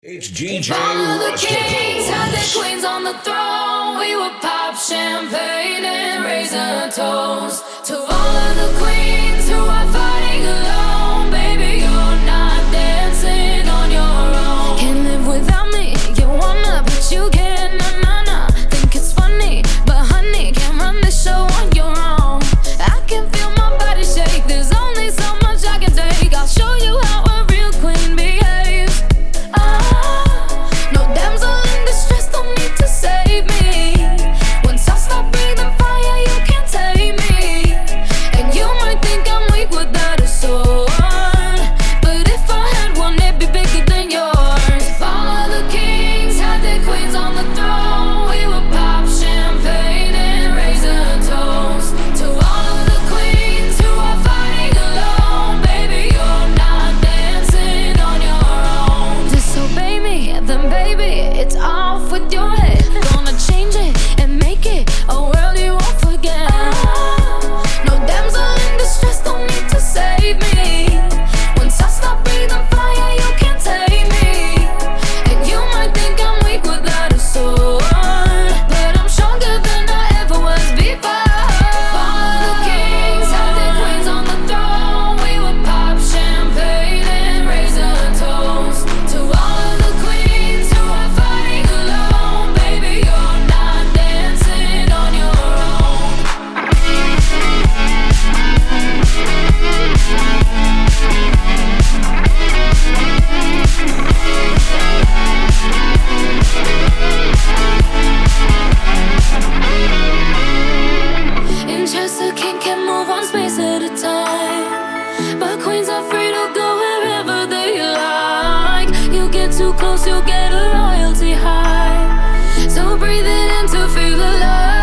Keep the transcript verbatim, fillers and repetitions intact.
It's D J All of the Rustic. kings had their queens on the throne. We would pop champagne and raise a toast to all of the queens who are fighting alone. Baby, you're not dancing on your own. Can't live without me. You wanna, but you can't. Nah, nah, nah. Think it's funny, but honey, can't run this show on your own. I can feel my body shake. There's only so much I can take. I'll show you how a real queen behaves. No damsel in distress, don't need to save me. Once I stop breathing fire, you can't tame me. And you might think I'm weak without a sword, but if I had one, it'd be bigger than yours. If all of the kings had their queens on the throne, we would pop champagne and raise a toast to all of the queens who are fighting alone. Baby, you're not dancing on your own. Disobey me, then baby, it's off with your head. Gonna change it and make it a world you won't forget. No damsel in distress, don't need to save me. Once I stop breathing fire, you can't take me. And you might think I'm weak without a sword, but I'm stronger than I ever was before. All the kings had their queens on the throne. We would pop champagne and raise a toast to all of the queens who are fighting alone. Baby, you're not dancing on your own. In Chester, king can move one space at a time, but queens are free to go wherever they like. You get too close, you'll get a royalty high. So breathe it in to feel alive.